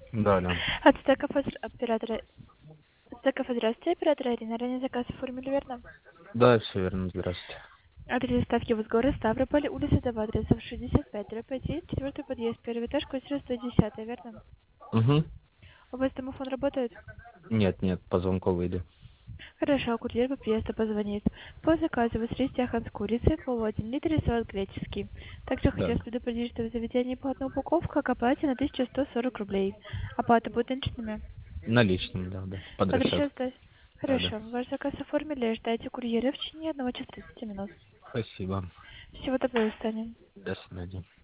Да, да. От стеков оператора... Стеков, здравствуйте, оператора Ирина. Ранее заказ оформили, верно? Да, все верно, здравствуйте. Адрес доставки в город Ставрополь, улица Дома, адресов 65-1, четвертый подъезд, первый этаж, квартира 110, верно? Угу. У вас домофон работает? Нет, нет, по звонку выйду. Хорошо, курьер по приезду позвонит. По заказу вы средств яхан с курицей, по 1 литр и салат греческий. Также Да. хочу вас предупредить, что в заведении по одной упаковка к оплате на 1140 рублей. Оплата будет наличными. Наличными, да, да. Под расчет. Адрес сдать? Да, да. Хорошо, ваш заказ оформили, ждайте курьера в течение 1 часа 30 минут. Спасибо. Всего доброго, Таня. До свидания.